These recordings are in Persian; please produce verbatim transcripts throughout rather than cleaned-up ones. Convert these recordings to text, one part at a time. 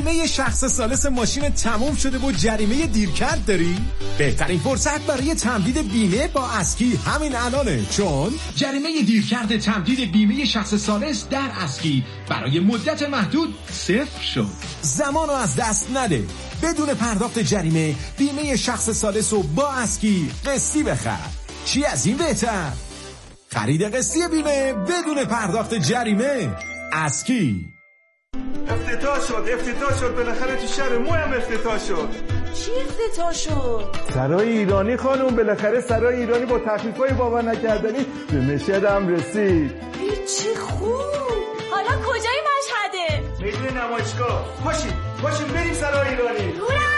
بیمه شخص ثالث ماشین تموم شده و جریمه دیرکرد داری؟ بهترین فرصت برای تمدید بیمه با اسکی همین الانه، چون جریمه دیرکرد تمدید بیمه شخص ثالث در اسکی برای مدت محدود صفر شد. زمانو از دست نده. بدون پرداخت جریمه بیمه شخص ثالث رو با اسکی قسطی بخر. چی از این بهتر؟ خرید قسطی بیمه بدون پرداخت جریمه. اسکی. افتتاح شد افتتاح شد بالاخره تو شهر مو هم افتتاح شد. چی افتتاح شد؟ سرای ایرانی خانم، بالاخره سرای ایرانی با تخفیفای باور نکردنی به مشهد هم رسید. چی خوب. حالا کجای مشهده؟ میدون نمایشگاه. پاشید پاشید بریم سرای ایرانی.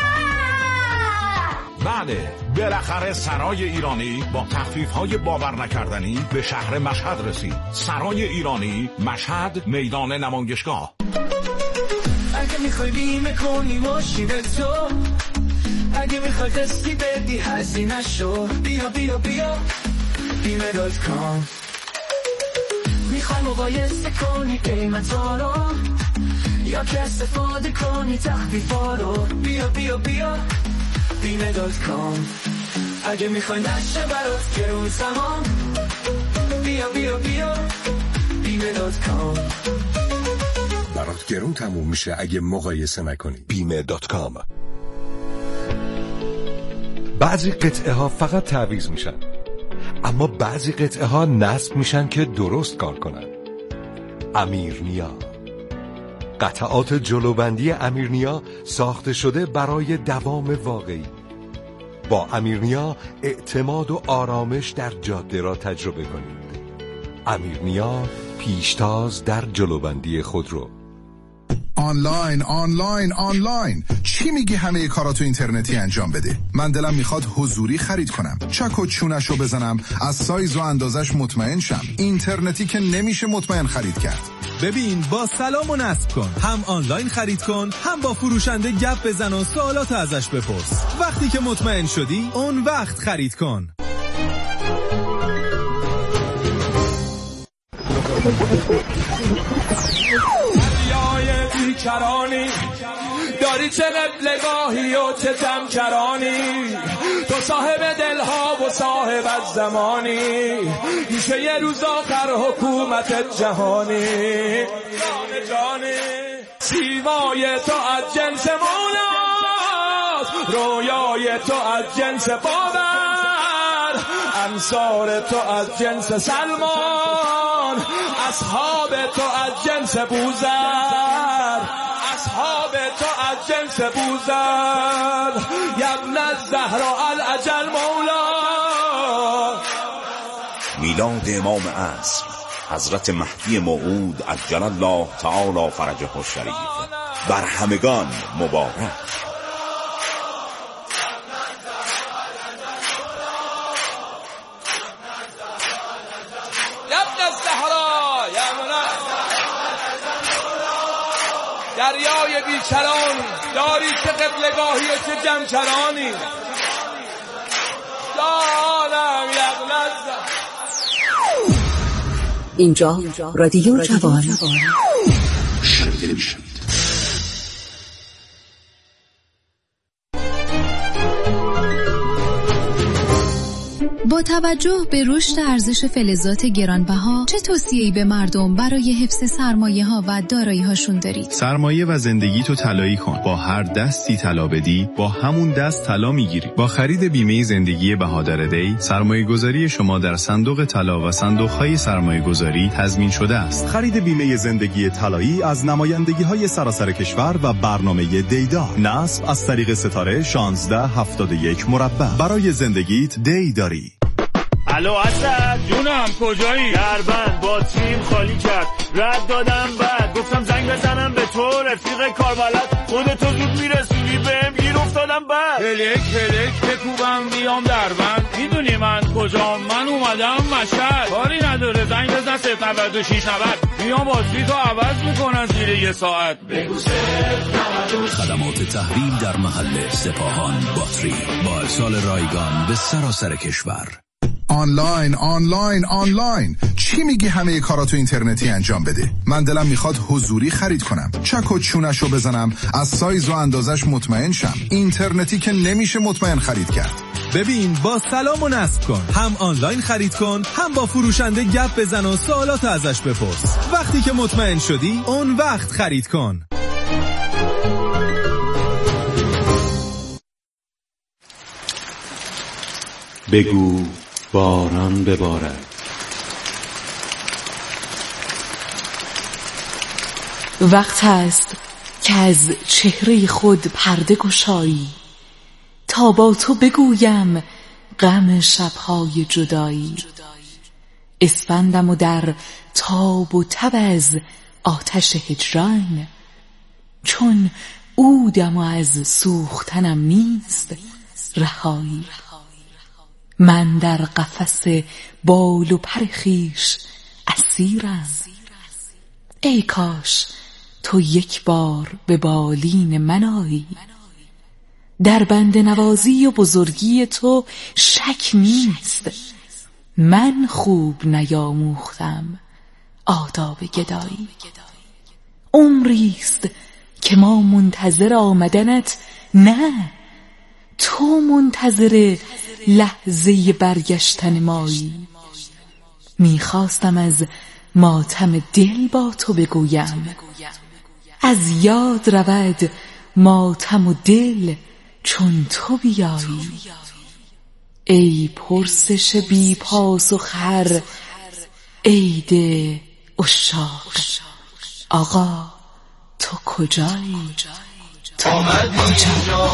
بله، بالاخره سرای ایرانی با تخفیف‌های باور نکردنی به شهر مشهد رسید. سرای ایرانی، مشهد، میدان نمایشگاه. اگه میخوای بیمه کنی ماشین تو، اگه میخوای قسطی بدی هزینه شو، بیا بیا بیا بیمه دات کام. میخوای مقایسه کنی قیمتا رو، یا که استفاده کنی تخفیفا رو، بیا بیا بیا بیمه دات کام. اگه میخوای نشه برات گرون تمام، بیا بیا بیا بیمه دات کام. برات گرون تموم میشه اگه مقایسه نکنی. بیمه دات کام. بعضی قطعه ها فقط تعویض میشن، اما بعضی قطعه ها نصب میشن که درست کار کنن. امیرنیا، قطعات جلوبندی امیرنیا ساخته شده برای دوام واقعی. با امیرنیا اعتماد و آرامش در جاده را تجربه کنید. امیرنیا، پیشتاز در جلوبندی خودرو. آنلاین آنلاین آنلاین چی میگی؟ همه کاراتو اینترنتی انجام بده. من دلم میخواد حضوری خرید کنم، چک و چونشو بزنم، از سایز و اندازش مطمئن شم. اینترنتی که نمیشه مطمئن خرید کرد. ببین، با سلام و نصب کن، هم آنلاین خرید کن، هم با فروشنده گپ بزن و سوالات ازش بپرس. وقتی که مطمئن شدی اون وقت خرید کن. بیکرانی داری چه قبلگاهی و چه تمکرانی، تو صاحب دلها و صاحب زمانی، میشه یه روز آخر حکومت جهانی. جان جانی سیمای تو از جنس مولاست، رویای تو از جنس بابر، انصار تو از جنس سلمان، اصحاب تو از جنس بوزر، اصحاب تو از جنس بوزر، یبن الزهرا الاجل مولا. میلاد امام عصر حضرت مهدی موعود عجل الله تعالی فرجه الشریف بر همگان مبارک. دریای بیکرانی داری چه قبلگاهی و چه جمکرانی، جانم یغنز. اینجا رادیو جوان. با توجه به رشد ارزش فلزات گرانبها، چه توصیه‌ای به مردم برای حفظ سرمایه‌ها و دارایی‌هاشون دارید؟ سرمایه و زندگی تو طلایی کن. با هر دستی طلا بدی، با همون دست طلا میگیری. با خرید بیمه زندگی بهادر دی، سرمایه‌گذاری شما در صندوق طلا و صندوق‌های سرمایه‌گذاری تضمین شده است. خرید بیمه زندگی طلایی از نمایندگی‌های سراسر کشور و برنامه دیدا. نصب از طریق ستاره شانزده هفتاد و یک مربع. برای زندگیت دی داری. الو اسد جونم، کجایی؟ دربند با تیم خالی کرد، رد دادم بعد گفتم زنگ بزنم به تو رفیق کاربلد، خودتو زود میرسونی بهم گیر افتادم بعد هلک هلک بکوبم بیام دربند، میدونی من کجام؟ من اومدم مشهد، کاری نداره زنگ بزن صفر نود و شش نود، میام باتری تو عوض میکنن زیر یه ساعت. بگو خدمات تحویل در محل سپاهان باتری با ارسال رایگان به سراسر کشور. آنلاین آنلاین آنلاین. چی میگی همه کاراتو اینترنتی انجام بده؟ من دلم میخواد حضوری خرید کنم، چک و چونشو بزنم، از سایز و اندازش مطمئن شم. اینترنتی که نمیشه مطمئن خرید کرد. ببین با سلام و نصب کن، هم آنلاین خرید کن، هم با فروشنده گپ بزن و سوالات ازش بپرس. وقتی که مطمئن شدی اون وقت خرید کن. بگو باران ببارد. وقت است که از چهره خود پرده گشایی، تا با تو بگویم غم شبهای جدایی. اسفندم و در تاب و تب از آتش هجران، چون عودم و از سوختنم نیست رهایی. من در قفس بال و پر خویش اسیرم، ای کاش تو یک بار به بالین من آیی. در بنده نوازی و بزرگی تو شک نیست، من خوب نیاموختم آداب گدایی. عمریست که ما منتظر آمدنت، نه تو منتظر لحظه برگشتن مایی. میخواستم از ماتم دل با تو بگویم، از یاد رود ماتم و دل چون تو بیایی. ای پرسش بی پاس و خر، عید عشاق، آقا تو کجایی؟ آمد کجا؟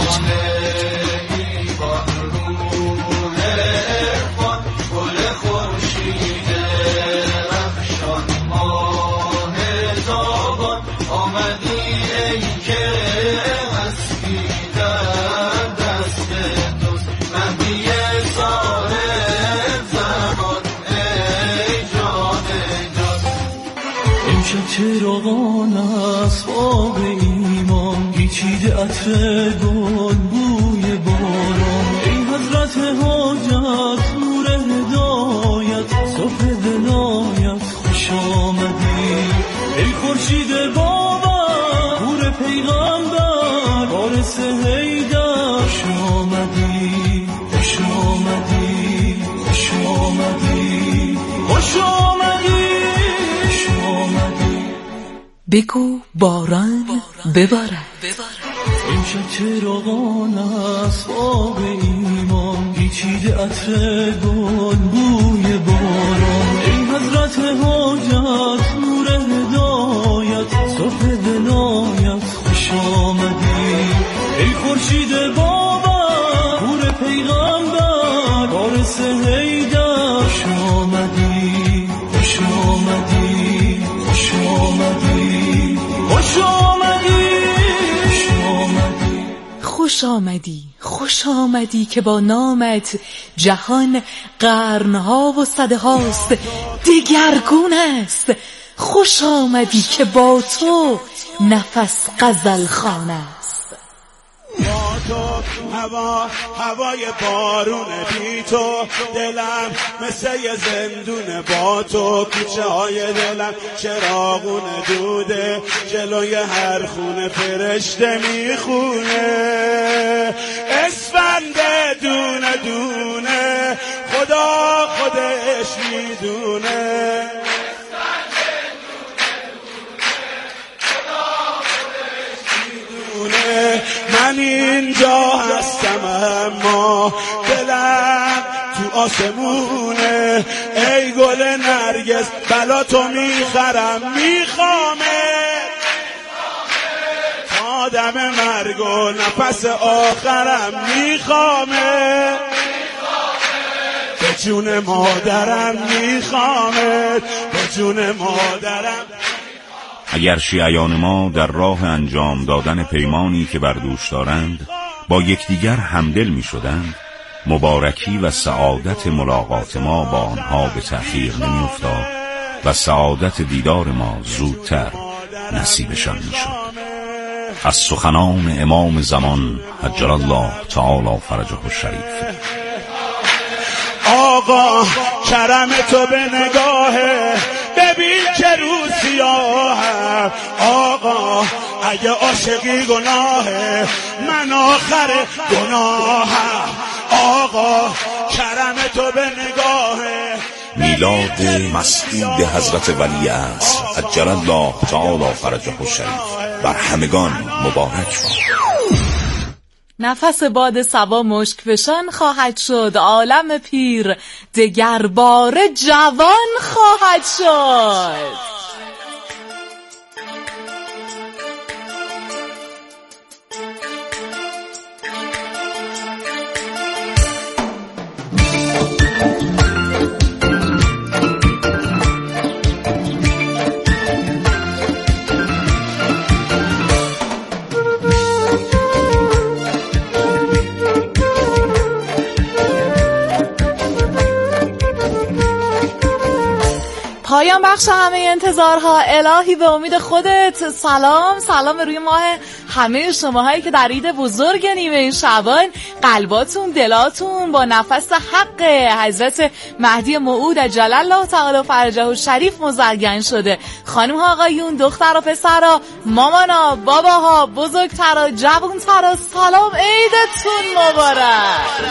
چراغان اسباب ایمان، پیچیده عطر گل بوی باران. ای حضرت حاجت نور هدایت، صبح ولایت خوش آمدی. ای خورشید باور نور پیغمبر، وارث حیدر خوش آمدی، خوش آمدی، خوش آمدی، خوش آمدی. بگو باران ببارد. امشب چراغان اسباب ایمان، پیچیده عطر گل بوی باران. ای حضرت حاجت نور هدایت، صبح ولایت خوش آمدی. ای خورشید باور نور پیغمبر، وارث حیدر خوش آمدی، خوش آمدی، خوش آمدی، خوش آمدی، خوش آمدی، خوش آمدی که با نامت جهان قرنها و صده هاست دیگرگون است. خوش آمدی که با تو نفس غزل خوان است. با تو هوا هوای بارونه، بی تو دلم مثل یه زندونه. با تو کوچه های دلم چراغونه، دوده جلوی هر خونه فرشته میخونه. اسفند دونه دونه خدا خودش میدونه. من اینجا هستم اما دلم تو آسمونه. ای گل نرگس بلا تو میخرم، میخوامه تا دم مرگ و نفس آخرم. میخوامه به جون مادرم، میخوامه به جون مادرم. اگر شیعیان ما در راه انجام دادن پیمانی که بر دوش دارند با یکدیگر همدل می شدند، مبارکی و سعادت ملاقات ما با آنها به تأخیر نمی افتاد و سعادت دیدار ما زودتر نصیبشان می شد. از سخنان امام زمان عجل الله تعالی فرجه الشریف. آقا کرم تو به نگاهه ببین که رو سیاهم آقا اگه عاشقی گناهه من آخر گناهم آقا کرم تو به نگاهه میلاد مسعود حضرت ولی عصر عجل الله تعالی فرجه الشریف بر همگان مبارک باد. نفس باد صبا مشک فشان خواهد شد، عالم پیر دگر باره جوان خواهد شد. پایان بخش همه انتظارها الهی به امید خودت. سلام سلام روی ماه همه شماهایی که در عید بزرگ نیمه شعبان قلباتون دلاتون با نفس حق حضرت مهدی موعود عجل الله تعالی فرجه الشریف مزین شده. خانم ها آقایون دختر و پسرا مامانا باباها بزرگترا جوانترا سلام عیدتون مبارک.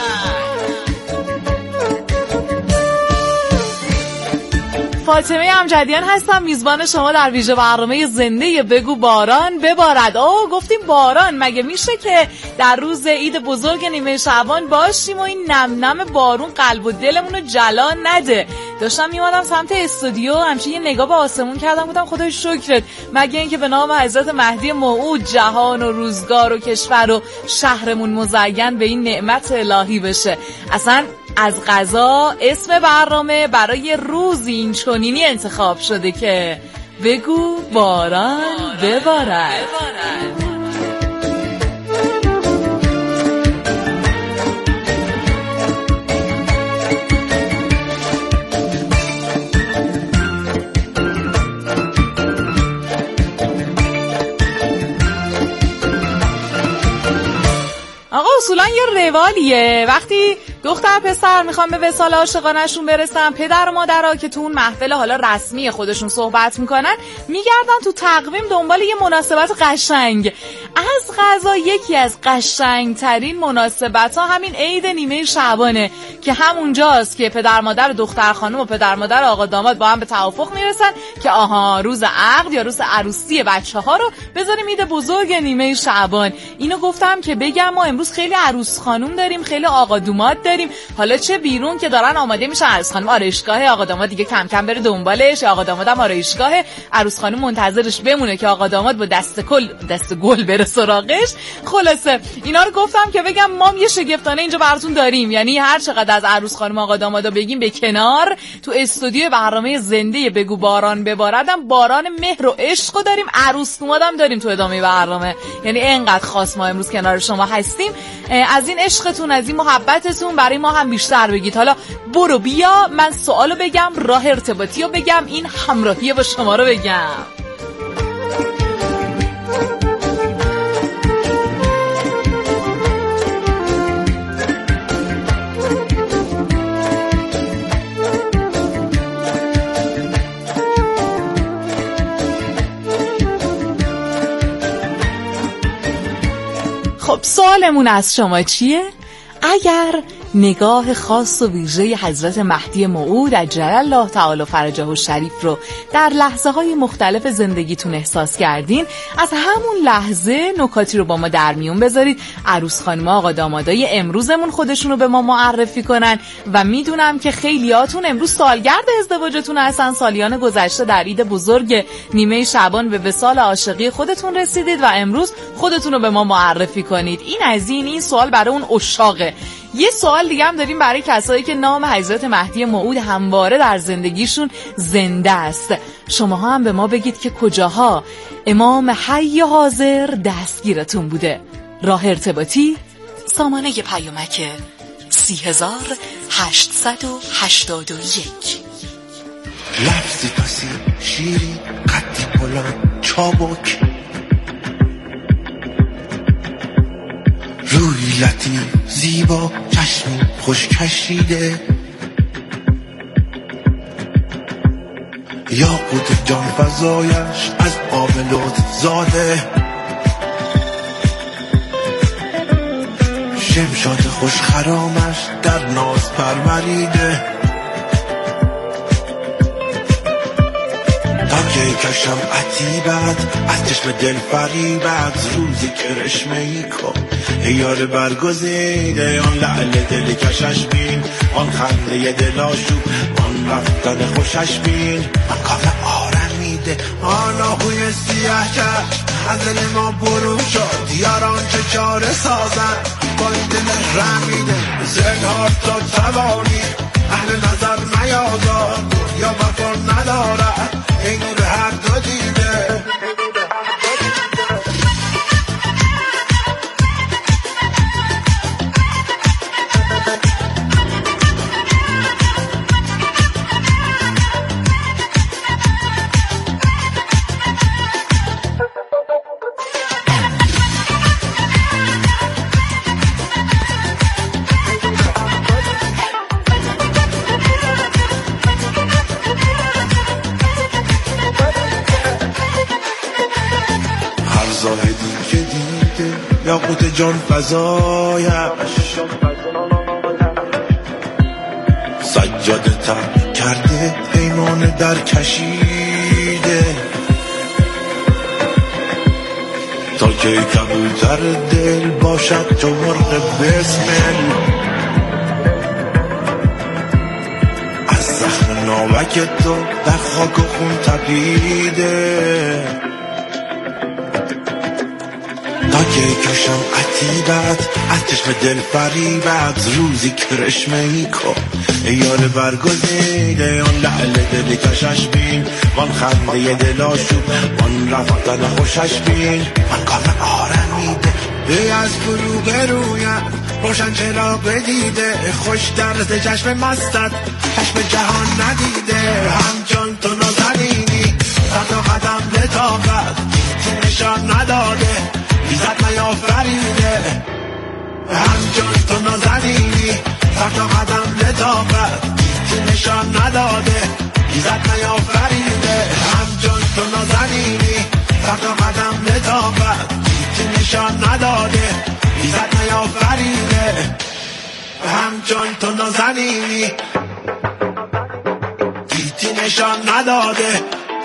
فاطمه امجدیان هستم میزبان شما در ویژه برنامه زنده بگو باران ببارد. اوه گفتیم باران مگه میشه که در روز عید بزرگ نیمه شعبان باشیم و این نم نم بارون قلب و دلمون رو جلا نده. داشتم میمادم سمت استودیو همچین یه نگاه به آسمون کردم بودم خدای شکرت مگه اینکه به نام حضرت مهدی موعود جهان و روزگار و کشور و شهرمون مزین به این نعمت الهی بشه. اصلا از قضا اسم برنامه برای روز این چنینی انتخاب شده که بگو باران ببارد. آقا اصولا یه روالیه وقتی دختر پسر میخوام به وصال عاشقانشون برسن، پدر و مادرها که تو اون محفل حالا رسمی خودشون صحبت میکنن میگردن تو تقویم دنبال یه مناسبت قشنگ. از قضا یکی از قشنگترین مناسبت ها همین عید نیمه شعبانه که همونجاست که پدر مادر دختر خانم و پدر مادر آقا داماد با هم به توافق میرسن که آها روز عقد یا روز عروسی بچه ها رو بذاریم عید بزرگ نیمه شعبان. اینو گفتم که بگم ما امروز خیلی عروس خانم داریم، خیلی آقا داماد داریم. حالا چه بیرون که دارن آماده میشن، عروس خانم آرایشگاه، آقا داماد دیگه کم کم بره دنبالش، آقا داماد هم آرایشگاه، عروس خانم منتظرش بمونه که آقا داماد با دست کل دست گل بره سراغش. خلاصه اینا رو گفتم که بگم ما یه شگفتانه اینجا براتون داریم، یعنی هر چقدر از عروس خانم آقا دامادا بگیم به کنار، تو استودیو برنامه زنده بگو باران بباردم باران مهر و عشق داریم، عروس دامادم داریم تو ادامه برنامه. یعنی اینقدر خاص ما امروز کنار شما هستیم. از این عشقتون از این محبتتون برای ما هم بیشتر بگید. حالا برو بیا من سوالو بگم، راه ارتباطی رو بگم، این همراهی با شما رو بگم. خب سوالمون از شما چیه؟ اگر نگاه خاص و ویژه حضرت مهدی موعود عجل الله تعالی فرجه الشریف رو در لحظه های مختلف زندگیتون احساس کردین، از همون لحظه نکاتی رو با ما در میون بذارید. عروس خانم آقا دامادای امروزمون خودشون رو به ما معرفی کنن و میدونم که خیلیاتون امروز سالگرد ازدواجتون هستن، سالیان گذشته در عید بزرگ نیمه شعبان به وصال عاشقی خودتون رسیدید و امروز خودتون رو به ما معرفی کنید. این از این این سوال برای اون عشاقه. یه سوال دیگه هم داریم برای کسایی که نام حضرت مهدی موعود همواره در زندگیشون زنده است. شماها هم به ما بگید که کجاها امام حی حاضر دستگیرتون بوده. راه ارتباطی سامانه پیامک سی هزار هشتصد و هشتاد و یک. لفظی پسی شیری قد بلند چابک، روی لطیف زیبا چشمی خوش کشیده، یا قوت جان فزایش از آب لطف زاده، شمشاد خوش خرامش در ناز پروریده، تا که کشم عتیبت از چشم دل فریبت، روزی کرشمه ای کن یار برگزیده، آن لعل دل کشش بین، آن خنده دل آشوب، آن رفتن خوشش بین، آن کافه آرمیده، آن آهوی سیاه کرد از دل ما برون شد، یاران چه چاره سازن با این دل رمیده، زنهار تا توانی اهل نظر نیازار، یا وفا ندارد این نور هر دو دیده. یا قوت جان فزایش سجاده تر کرده، پیمان در کشیده، تا که کبوتر دل باشد تو مرغ بسمل، از زخم ناوک تو در خاک و خون تپیده، تا که کشم عتیبت از چشم دل فریبت، روزی کرشمه ای کن یار برگزیده، آن لعل دل کشش بین، وان خنده دل آشوب، وان رفتن خوشش بین، من کافه آرمیده، ای از فروغ رویم روشن چراغ بدیده، خوش درز چشم مستت چشم جهان ندیده، همچون تو نازنینی تا قدم لطافت نشان نداده، ایزد نیافریده، همچون تو نازنینی سخت قدم لطافت که نشان نداده، ایزد نیافریده، همچون تو نازنینی سخت قدم لطافت که نشان نداده، ایزد نیافریده، همچون تو نازنینی گیتی نشان نداده.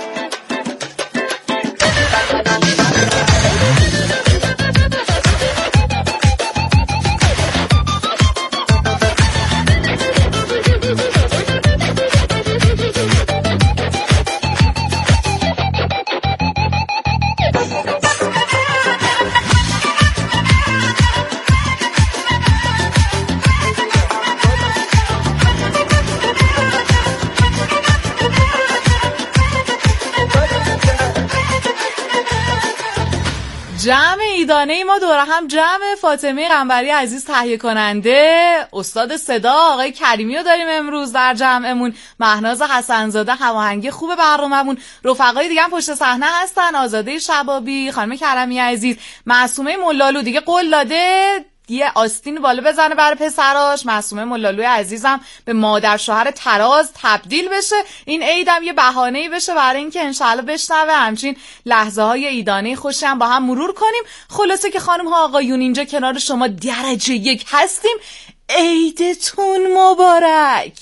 جمع ایدانه ما دور هم جمع فاطمه قنبری عزیز تهیه کننده، استاد صدا آقای کریمی رو داریم امروز در جمعمون، مهناز حسنزاده هماهنگی خوب برنامه‌مون، رفقای دیگه هم پشت صحنه هستن، آزاده شبابی، خانم کرمی عزیز، معصومه ملالو دیگه قول داده یه آستین بالا بزنه برای پسراش، معصومه ملالوی عزیزم به مادر شوهر تراز تبدیل بشه، این عیدم یه بهانه‌ای بشه برای اینکه انشالله بشنوه همچین لحظه های عیدانه خوشی هم با هم مرور کنیم. خلاصه که خانم ها آقایون اینجا کنار شما درجه یک هستیم، عیدتون مبارک.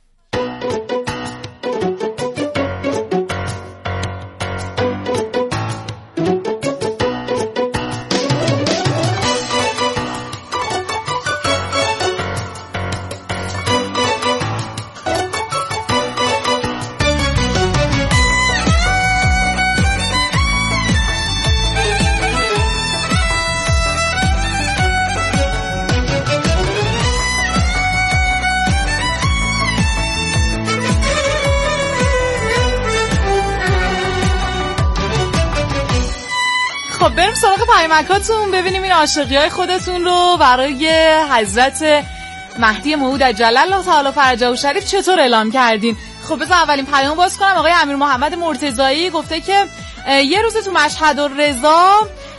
بریم سراغ پیامکاتون ببینیم این عاشقی های خودتون رو برای حضرت مهدی موعود عجل الله تعالی فرجه و شریف چطور اعلام کردین. خب بذار اولین پیام باز کنم. آقای امیر محمد مرتضایی گفته که یه روز تو مشهد الرضا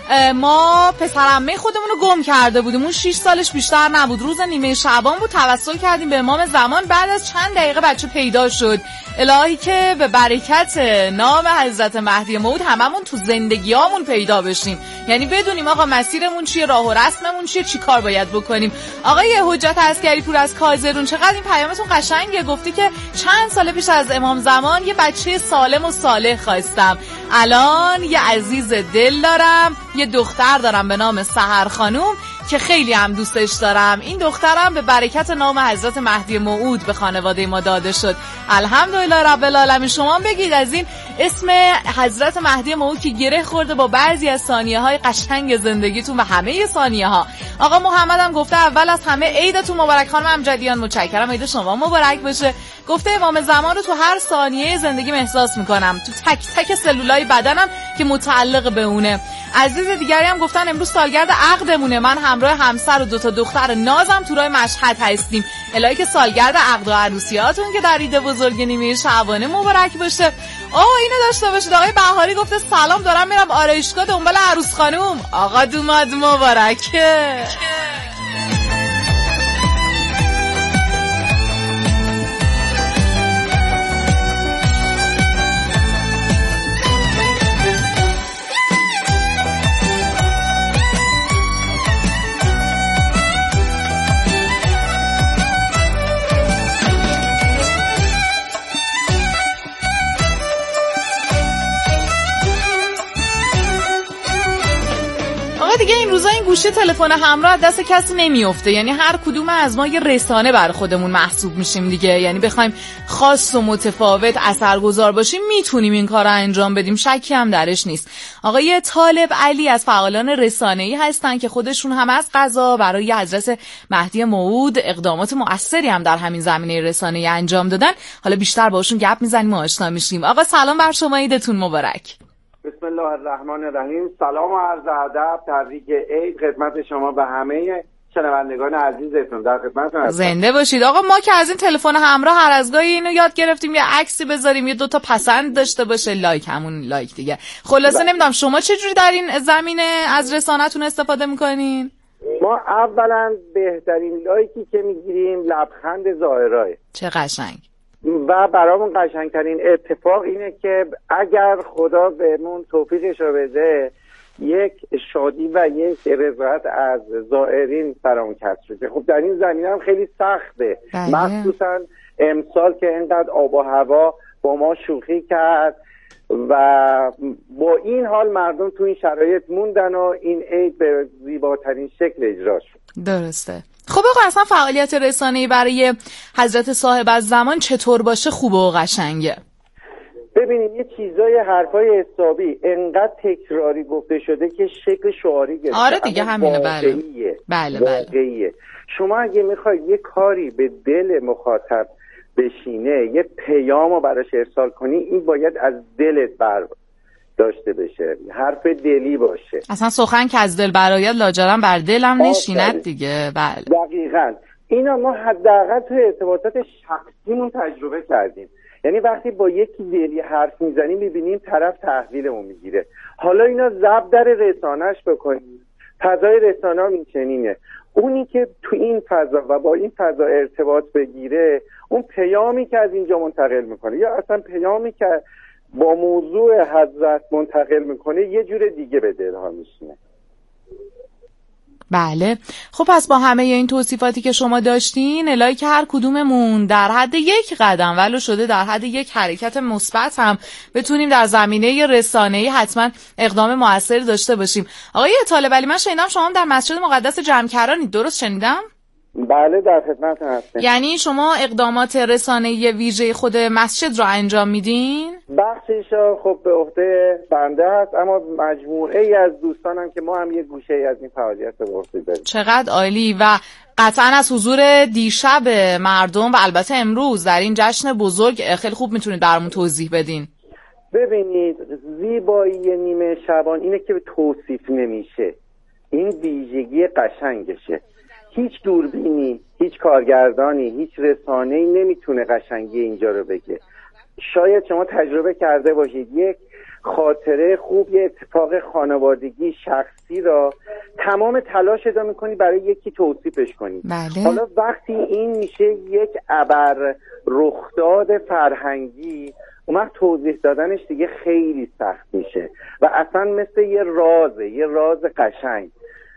ما پسرعمه خودمون رو گم کرده بودیم، اون شش سالش بیشتر نبود، روز نیمه شعبان بود، توسل کردیم به امام زمان، بعد از چند دقیقه بچه پیدا شد. الهی که به برکت نام حضرت مهدی موعود هممون تو زندگیامون پیدا بشیم، یعنی بدونیم آقا مسیرمون چیه، راه و رسممون چیه، چی کار باید بکنیم. آقای حجت عسکری پور از کازرون، چقدر این پیامتون قشنگه. گفتی که چند سال پیش از امام زمان یه بچه سالم و صالح خواستم، الان یه عزیز دل دارم، یه دختر دارم به نام سحر خانوم که خیلی هم دوستش دارم. این دخترم به برکت نام حضرت مهدی موعود به خانواده ما داده شد. الحمدلله رب العالمین. شما بگید از این اسم حضرت مهدی موعود که گره خورده با بعضی از ثانیه های قشنگ زندگیتون و همه ثانیه ها. آقا محمد هم گفته اول از همه عیدتون مبارک. خانم امجدیان متشکرم، عید شما مبارک باشه. گفته امام زمان رو تو هر ثانیه زندگیم احساس میکنم، تو تک تک سلولای بدنم که متعلق به اونه. عزیز دیگری هم گفتن امروز سالگرد عقدمونه، من همراه همسر و دو تا دختر نازم تو راه مشهد هستیم. الهی که سالگرد عقد و عروسیاتون که در عید بزرگ نیمه شعبانه مبارک باشه. آه اینو داشته باشید. آقای بهاری گفته سلام، دارم میرم آرایشگاه دنبال عروس خانوم. آقا دوماد مبارکه. دیگه این روزا این گوشی تلفن همراه دست کسی نمیفته، یعنی هر کدوم از ما یه رسانه بر خودمون محسوب میشیم دیگه، یعنی بخوایم خاص و متفاوت اثرگذار باشیم میتونیم این کارو انجام بدیم، شکی هم درش نیست. آقای طالب علی از فعالان رسانه‌ای هستن که خودشون هم از قضا برای حضرت مهدی موعود اقدامات مؤثری هم در همین زمینه رسانه‌ای انجام دادن. حالا بیشتر باشون گپ میزنیم و آشنا میشیم. آقا سلام بر شما، عیدتون مبارک. بسم الله الرحمن الرحیم. سلام و عرض ادب، تبریک عید خدمت شما و همه شنوندگان عزیزتون. در خدمتتون هستم. زنده باشید. آقا ما که از این تلفن همراه هر از گاهی اینو یاد گرفتیم یه عکسی بذاریم، یه دو تا پسند داشته باشه، لایک همون لایک دیگه. خلاصه نمیدونم شما چه جوری در این زمینه از رسانه‌تون استفاده میکنین؟ ما اولا بهترین لایکی که میگیریم لبخند ظاهرای. چه قشنگ. و برامون قشنگترین اتفاق اینه که اگر خدا بهمون توفیقش رو بده یک شادی و یک رضایت از زائرین برامون کسب شده. خب در این زمینه هم خیلی سخته، مخصوصا امسال که اینقدر آب و هوا با ما شوخی کرد و با این حال مردم تو این شرایط موندن و این عید به زیباترین شکل اجرا شد. درسته. خب آقا اصلا فعالیت رسانه‌ای برای حضرت صاحب الزمان چطور باشه خوبه و قشنگه؟ ببینید یه چیزای حرفای حسابی انقدر تکراری گفته شده که شکل شعاری گرفته. آره دیگه همینه. بله بله بله. شما اگه میخواید یه کاری به دل مخاطب بشینه، یه پیامو براش ارسال کنی، این باید از دلت بر داشته بشه، حرف دلی باشه. اصلا سخن که از دل برآید لاجرم بر دلم نشیند دیگه. بله دقیقاً. اینا ما حداقل تو ارتباطات شخصیمون تجربه کردیم، یعنی وقتی با یکی دلی حرف میزنیم میبینیم طرف تحویلمون میگیره. حالا اینا ضبط در رسانه‌اش بکنیم، فضای رسانه هم این چنینه. اونی که تو این فضا و با این فضا ارتباط بگیره، اون پیامی که از اینجا منتقل میکنه یا اصلا پیامی که با موضوع حضرت منتقل میکنه یه جور دیگه به دلها میشینه. بله. خب پس با همه این توصیفاتی که شما داشتین، الهی که هر کدوممون در حد یک قدم ولو شده در حد یک حرکت مثبت هم بتونیم در زمینه رسانه‌ای حتما اقدام موثری داشته باشیم. آقای طالب علی، من شنیدم شما در مسجد مقدس جمکرانید، درست شنیدم؟ بله در خدمت هستم. یعنی شما اقدامات رسانه‌ای ویژه خود مسجد رو انجام میدین؟ بخشش خب به عهده بنده هست، اما مجموعه ای از دوستانم که ما هم یه گوشه ای از این فعالیت به عهده داریم. چقدر عالی. و قطعا از حضور دیشب مردم و البته امروز در این جشن بزرگ خیلی خوب میتونید برامون توضیح بدین. ببینید زیبایی نیمه شعبان اینه که توصیف نمیشه، این ویژگی قشنگشه. هیچ دوربینی، هیچ کارگردانی، هیچ رسانه‌ای نمیتونه قشنگی اینجا رو بگه. شاید شما تجربه کرده باشید یک خاطره خوب، یه اتفاق خانوادگی شخصی را تمام تلاش ادا میکنی برای یکی توصیفش کنی. بله. حالا وقتی این میشه یک ابر رخداد فرهنگی، اون وقت توضیح دادنش دیگه خیلی سخت میشه و اصلا مثل یه رازه، یه راز قشنگ.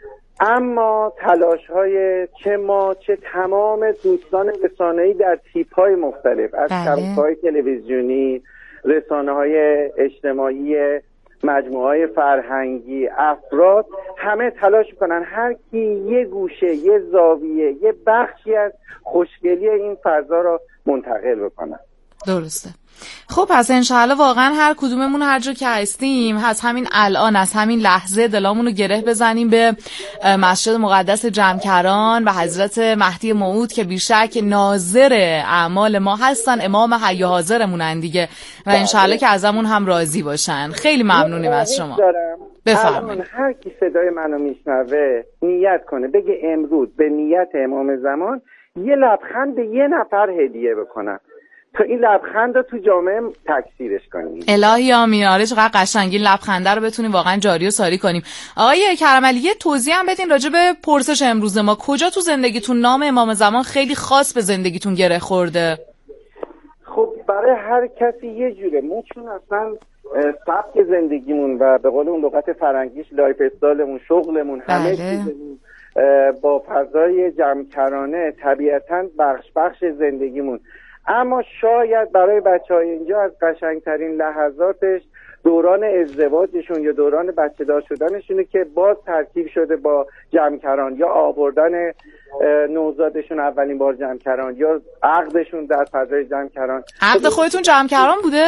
اما تلاش های چه ما چه تمام دوستان رسانه‌ای در تیپ های مختلف، از شبکه‌های تلویزیونی، رسانه های اجتماعی، مجموعه های فرهنگی، افراد، همه تلاش میکنن هر کی یه گوشه، یه زاویه، یه بخشی از خوشگلی این فضا را منتقل بکنن. درسته. خب پس انشاءالله واقعا هر کدوممون هر جا که هستیم از همین الان، از همین لحظه دلامون رو گره بزنیم به مسجد مقدس جمکران و حضرت مهدی موعود که بیشک ناظر اعمال ما هستن، امام حی حاضرمونن دیگه و انشاءالله که ازمون هم راضی باشن. خیلی ممنونیم از شما. بفرمایید. هر کی صدای منو میشنوه نیت کنه بگه امروز به نیت امام زمان یه لبخند به یه نفر هدیه بکنم تا این لبخند رو تو جامعه تکثیرش کنیم. الهی آمین. آره چقدر قشنگ این لبخنده رو بتونیم واقعا جاری و ساری کنیم. آقای کرملی یه توضیح هم بدین راجع به پرسش امروز ما. کجا تو زندگیتون نام امام زمان خیلی خاص به زندگیتون گره خورده؟ خب برای هر کسی یه جوره. ما چون اصلا سبک زندگیمون و به قول اون لغت فرنگیش لایف استایلمون، شغلمون، همه چیزمون با فضای جمع‌کرانه طبیعتاً بخش بخش زندگیمون. اما شاید برای بچه‌های اینجا از قشنگترین لحظاتش دوران ازدواجشون یا دوران بچه دار شدنشونه که باز ترکیب شده با جمع‌کران، یا آوردن نوزادشون اولین بار جمع‌کران، یا عقدشون در فضای جمع‌کران. عقد خودتون جمع‌کران بوده؟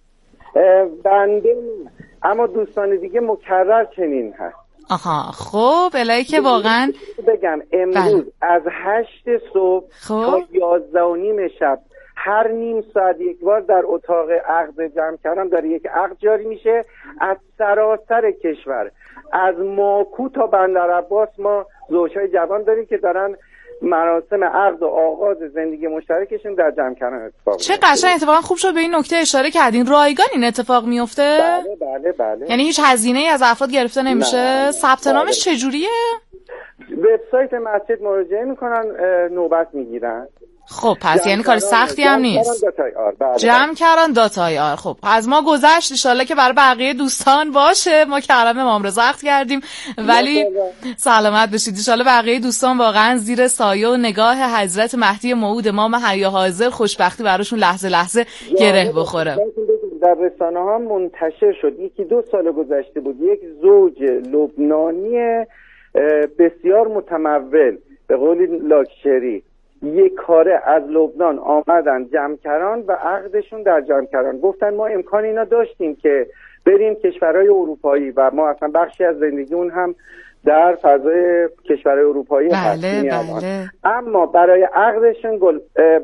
بنده اما دوستان دیگه مکرر چنین هست. آها خب الهی که واقعا بگم امروز بل. از هشت صبح خب. تا یازده و نیم شب هر نیم ساعت یک بار در اتاق عقد جمع کردم داره یک عقد جاری میشه از سراسر کشور، از ماکو تا بندر عباس. ما زوجهای جوان داریم که دارن مراسم عقد و آغاز زندگی مشترکشون در جمع کردن اتفاق چه قشنگ. اتفاقا خوب شد به این نکته اشاره کردین. رایگان این اتفاق میفته؟ بله بله بله. یعنی هیچ هزینه‌ای از افراد گرفته نمیشه؟ ثبت نامش بله. چجوریه؟ وبسایت مسجد مراجعه میکنن، نوبت میگیرن. خب پس یعنی کار سختی هم نیست. جمع کردن داتای آر. خب از ما گذشت، ان شاءالله که برای بقیه دوستان باشه. ما کرم امام رضا عقد کردیم ولی سلامت بشید. ان شاءالله بقیه دوستان واقعا زیر سایه و نگاه حضرت مهدی موعود امام حی حاضر خوشبختی براشون لحظه لحظه گره بخوره. در رسانه ها منتشر شد، یکی دو سال گذشته بود، یک زوج لبنانی بسیار متمول به قول لاکچری یک کاره از لبنان آمدن جمع‌کران و عقدشون در جمع‌کران. گفتن ما امکان اینا داشتیم که بریم کشورهای اروپایی و ما اصلا بخشی از زندگیمون هم در فضای کشورهای اروپایی هستیم. بله. اما برای عقدشون گل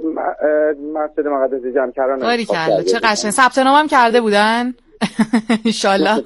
مسجد مقدس جمع‌کران باریکلا چه قشنگ. ثبت نام هم کرده بودن انشالله.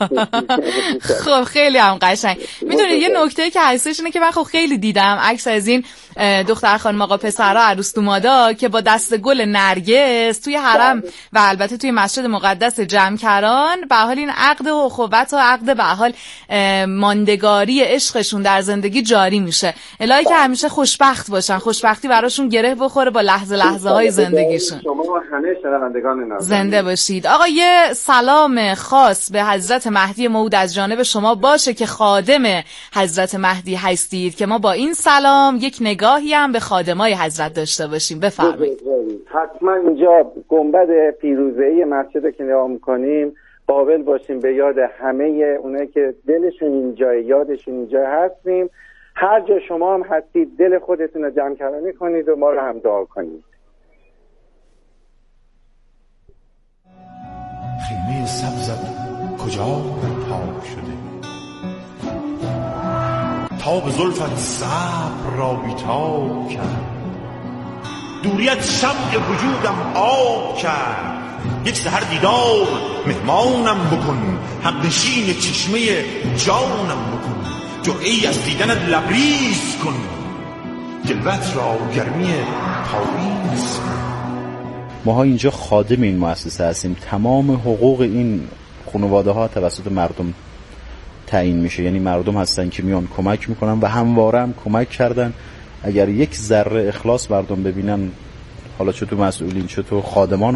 خب خیلی هم قشنگ. میدونید یه نکته که هستش اینه که من خب خیلی دیدم عکس از این دختر خانم آقا پسرا عروس دومادا که با دست گل نرگس توی حرم و البته توی مسجد مقدس جمع‌کران به حال این عقد و اخوت و عقد به حال ماندگاری عشقشون در زندگی جاری میشه. الهی که همیشه خوشبخت باشن، خوشبختی براشون گره بخوره با لحظه لحظه های زندگیشون. شما همه شنوندگان ناظرین زنده باشید. آقا یه سلام خاص به حضرت مهدی موعود از جانب شما باشه که خادم حضرت مهدی هستید که ما با این سلام یک نگاهی هم به خادمای حضرت داشته باشیم. بفرمایید. حتما اینجا گنبد پیروزه‌ای مسجد که نگاه می‌کنیم قابل باشیم به یاد همه اونایی که دلشون اینجا، یادشون اینجا هستیم. هر جا شما هم هستید دل خودتون رو جمع کرانی کنید و ما رو هم دعا کنید. خیمه سبزت کجا پاک شده، تاب زلفت صبر را بیتاب کرد، دوریت شمع وجودم آب کرد. یک سحر دیدار مهمانم بکن، حق نشین چشمه جانم بکن، جرعه‌ای از دیدنت لبریز کن، جلوت را گرمی پاییز کن. ماها اینجا خادم این مؤسسه هستیم، تمام حقوق این خانواده ها توسط مردم تعیین میشه. یعنی مردم هستن که میان کمک میکنن و همواره هم کمک کردن. اگر یک ذره اخلاص مردم ببینن، حالا چه تو مسئولین چه تو خادمان